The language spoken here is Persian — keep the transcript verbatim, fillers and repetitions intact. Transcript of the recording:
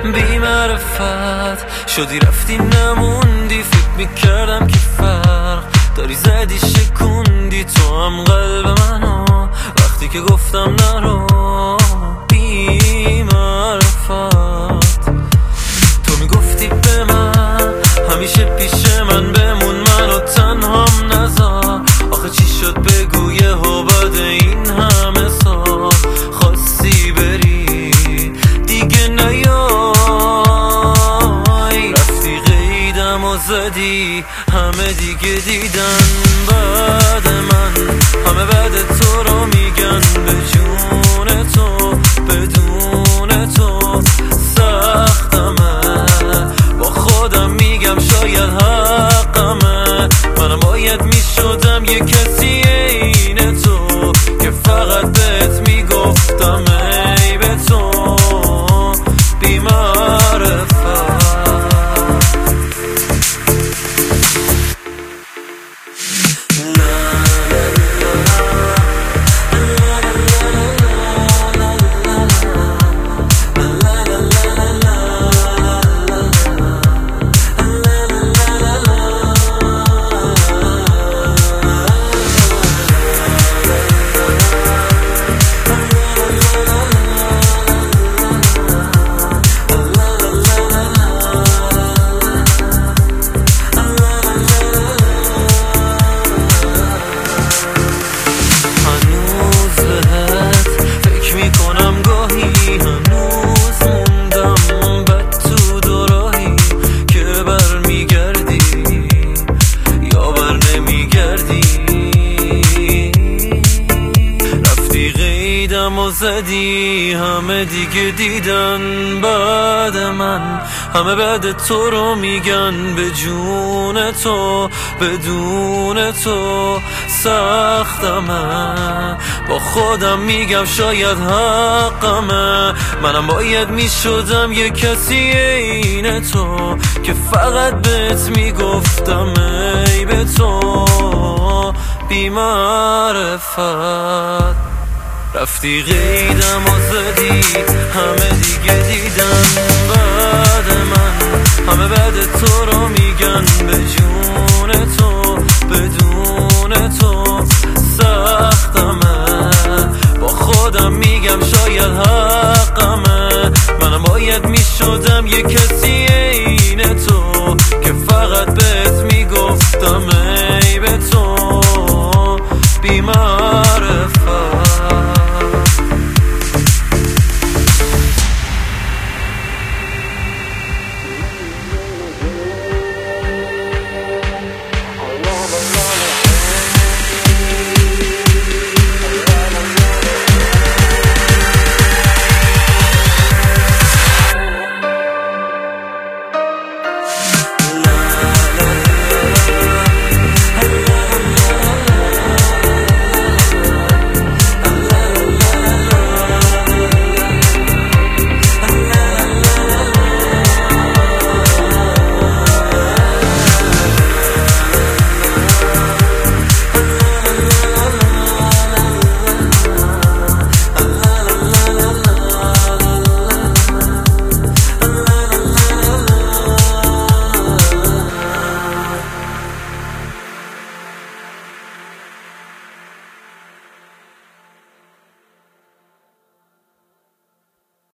بی معرفت شدی رفتی نموندی، فکر میکردم که فرق داری زدی شکوندی تو هم قلب منو وقتی که گفتم نرو. بی معرفت تو میگفتی به من همیشه پیش من بمون، منو تنهام نذار. آخه چی شد بگو یهو بعد این همه سال خواستی بری دیگه نیای، رفتی قیدم و زدی همه دیگه دیدن بعد من، همه بعد تو رو میگن به جون تو بدون تو سختمه، با خودم میگم شاید حقمه، منم باید میشدم یه کسی عین تو که فقط بهت میگفتم ای به تو بی معرفت. و زدی همه دیگه دیدن بعد من، همه بعد تو رو میگن به جون تو بدون تو سختمه، با خودم میگم شاید حقمه، منم باید میشدم یه کسی عین تو که فقط بهت میگفتم ای به تو بی معرفت. رفتی قیدم و زدی همه دیگه دیدن بعد من، همه بعد تو رو میگن به جون تو بدون تو سختمه، با خودم میگم شاید حقمه، منم باید میشدم یه کسی عین تو که فقط بهت میگفتم